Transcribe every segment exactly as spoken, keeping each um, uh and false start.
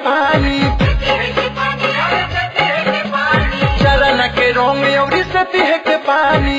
पानी चरण के रंग और से पिए के पानी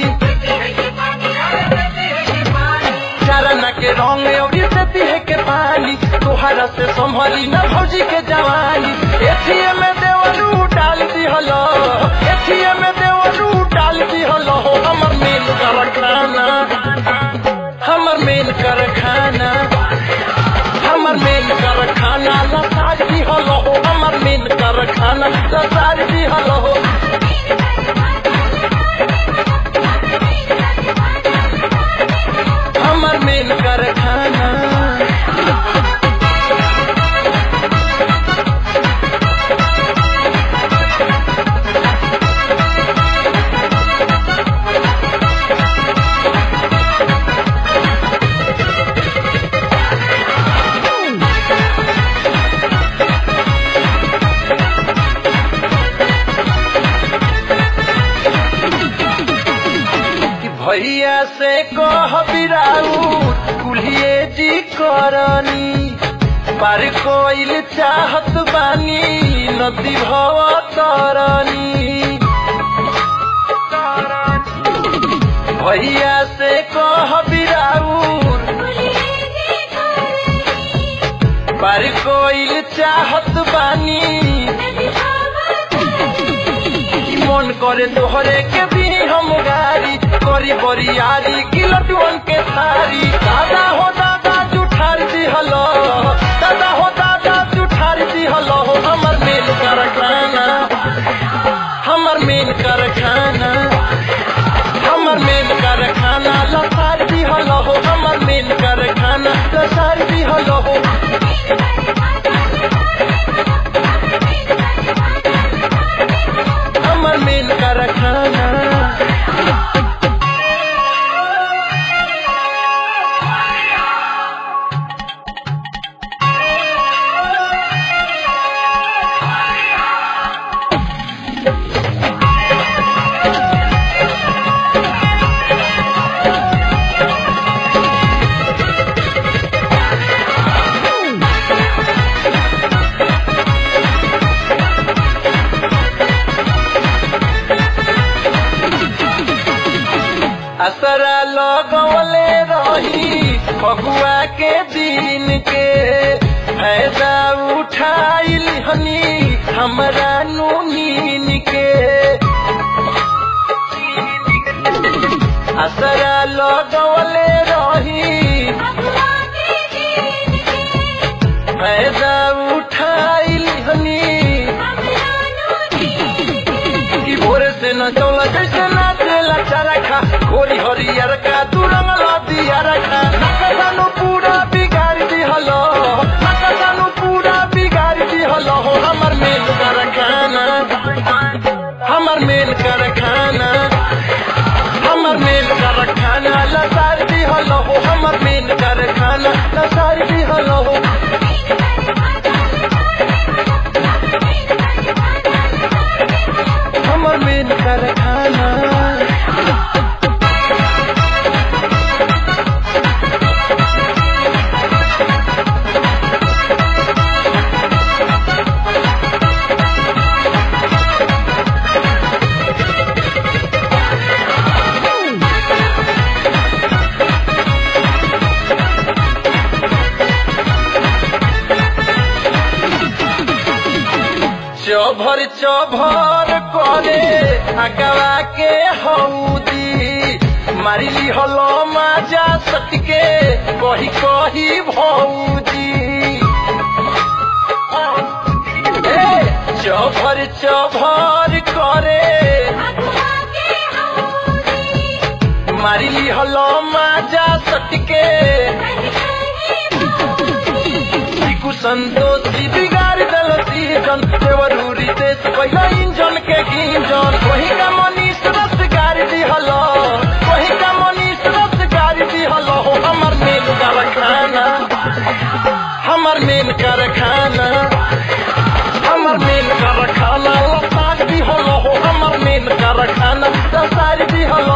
चरण के रंग और से पिए के पानी तोहरा से संभली न भौजी के जवानी एथिए में देवरू डाल दी हलो एथिए में देवरू डाल दी हलो हमर मेन कारखाना हमर मेन कारखाना हमर मेन कारखाना लसार दी हलो हमर मेन कारखाना लसार दी हलो हमर मेन कारखाना भैया से कह बिराऊ कुल्हिए जी करनी पार कोइल चाहत बानी नदी भव तरनी भैया से कह बिराऊ पार कोइल चाहत बानी मन करे तोहरे के भी हम गारी करी बरियारी गिलटुअन के थारी दादा हो दादा जुठार दी हलो दादा हो दादा जुठार दी हलो हमर मेन कारखाना हमर मेन कारखाना हमर मेन कारखाना लसार दी हलो हमर मेन कारखाना लसार दी हलो हमर मेन कारखाना असरा लगवले रही फगुआ के दिन के फायदा उठाइल हनी हमरा नीन के असरा लगवले रही फायदा उठाइल हनी की भोरे से न चौला जैसे नाचेला चरखा गोरी हरियर का तू रंगला दिया रखा नकदानु पूरा बिगाड़ दी हलो नकदानु पूरा बिगाड़ दी हलो हमर मेन कारखाना हमर मेन कारखाना हमर मेन कारखाना लसार दी हलो हमर मेन कारखाना लसार दी हलो हमर मेन कारखाना चौभर चौभर करे अगवा के हौदी मारिली हलो माजा सटके कही कही भौजी चौभर चौभर करे मारिली हलो माजा सटके संतोषी बिगाड़ दल सीजन देवरूरी देश पहला इंजन के गिंजन वही का मनीष रस गाड़ी दी हलो वही का मनीष रस गाड़ी दी हलो हमर मेन कारखाना हमर मेन कारखाना हमर मेन कारखाना लसार दी हलो हमर मेन कारखाना लसार दी हलो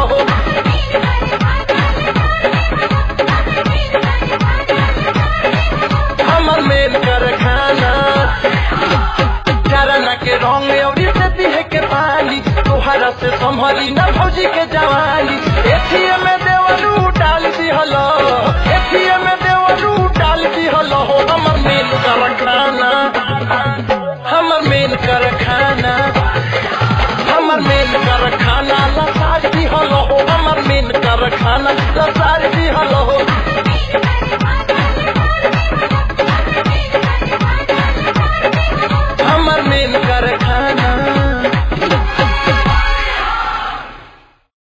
हमर मेन कारखाना। से संभली न भौजी के जवानी। एथिए में देवरू डाल दिहलो, एथिए में देवरू डाल दिहलो हो हमर मेन कारखाना, हमर मेन कारखाना, हमर मेन कारखाना लसार दिहलो हो हमर मेन कारखाना लसार दिहलो।